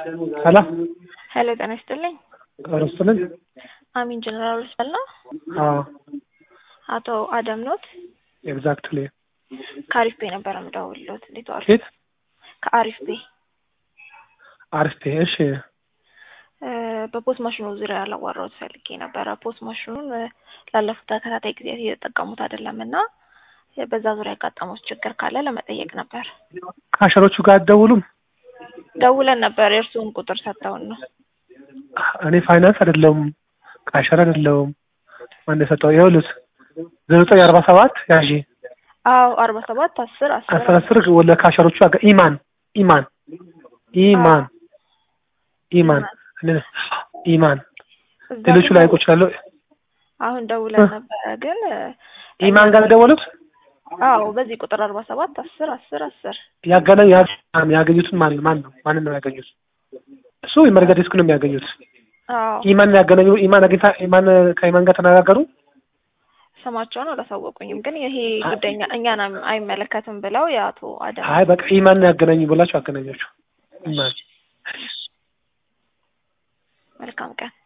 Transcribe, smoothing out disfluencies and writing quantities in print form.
Hello? Hello, ጤና ይስጥልኝ። Rustulin? አሚን ጀነራል ሆስፒታል ነው። አቶ አደም ኖት? Exactly. ከአሪፍ ቤ ነበር የምደውልልዎት። እንዴት ዋሉ? Kit? ከአሪፍ ቤ አሪፍ እሺ። በፖስት ማሽኑ ዙሪያ ላዋራዎት ፈልጌ ነበር። ፖስት ማሽኑን ላለፉት ተከታታይ ጊዜያት እየተጠቀሙት አይደለምና በዛ ዙሪያ ያጋጠመው ችግር ካለ ለመጠየቅ ነበር። ካሸሮቹ ጋር አትደውሉም? ደውለን ነበር፣ የእርሱን ቁጥር ሰጥተውን ነው። እኔ ፋይናንስ አይደለም ካሸር አይደለም። ማን የሰጠው? ይኸውልህ 0947 ያዢ። አዎ 47 10 ወለ ካሸሮቹ ጋር ኢማን ሌሎቹ ላይ ቆይቻለሁ። አሁን ደውለን ነበር ግን ኢማን ጋር ደወሉት። አዎ በዚህ ቁጥር 47 10 ያገኙትን ማን ነው ያገኙት? እሱ የመረጃ ዲስክ ነው የሚያገኙት። አዎ ኢማን ያገናኙ። ኢማን ከኢማን ጋር ተነጋገሩ። ስማቸውን አላሳወቁኝም፣ ግን ይሄ ጉዳይ እኛን አይመለከትም ብለው ያቶ አደም አይ በቃ ኢማን ያገናኙ ብላችሁ አገናኛችሁ። ኢማን መልካም ቀን።